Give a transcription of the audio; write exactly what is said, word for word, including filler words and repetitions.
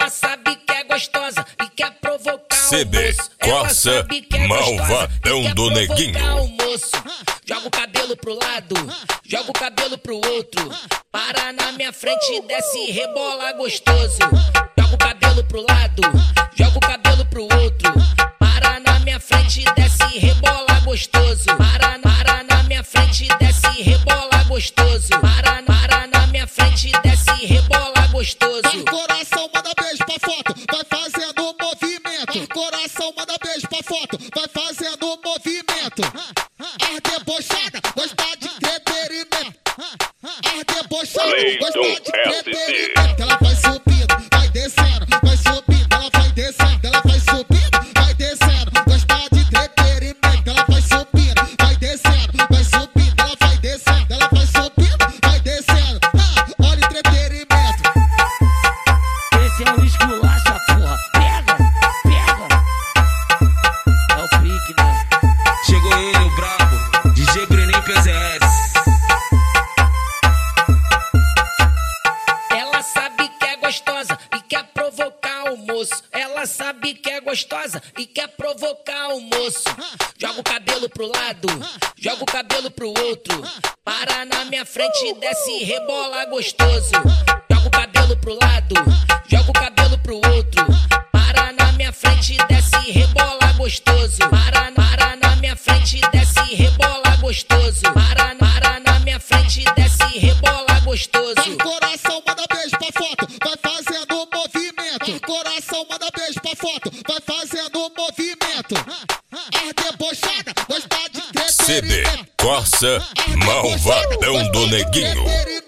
Ela sabe que é gostosa e quer provocar C D Corsa Malvadão do Neguinho. Joga o cabelo pro lado, joga o cabelo pro outro. Para na minha frente e desce e rebola gostoso. Joga o cabelo pro lado, joga o cabelo pro outro. Para na minha frente e desce e rebola gostoso. Para, para na minha frente e desce e rebola gostoso. Para, para na minha frente e desce e rebola gostoso. Vai coração, manda beijo pra foto, vai fazendo movimento. Vai coração, manda beijo pra foto, vai fazendo movimento. As debochada, gosta de entretenimento. As debochada, gosta de entretenimento. Ela vai subindo, vai descendo, vai subindo, ela vai descendo, ela vai subindo, vai descendo, gosta de entretenimento. Ela vai subindo, vai descendo, vai subindo, ela vai descendo, ela vai subindo, vai descendo. Ah, olha o entretenimento. Esse é o esculacha, porra. Pega, pega. É o pique, né? Chegou ele, o brabo, D J Brenin P Z S. Ela sabe que é gostosa e quer provocar o moço. Ela sabe que é gostosa e quer provocar o moço. Joga o cabelo pro lado, joga o cabelo pro outro. Para na minha frente e desce e rebola gostoso. Joga o cabelo pro lado, joga o cabelo pro outro. Para na minha frente e desce e rebola gostoso. Para, para na minha frente e desce e rebola gostoso. Para, para na minha frente e desce e rebola gostoso. Vai coração, manda beijo pra foto, vai fazendo movimento. Vai coração, manda beijo pra foto, vai fazendo movimento. As debochada, gosta de C D entretenimento. Corsa Malvadão do Neguinho.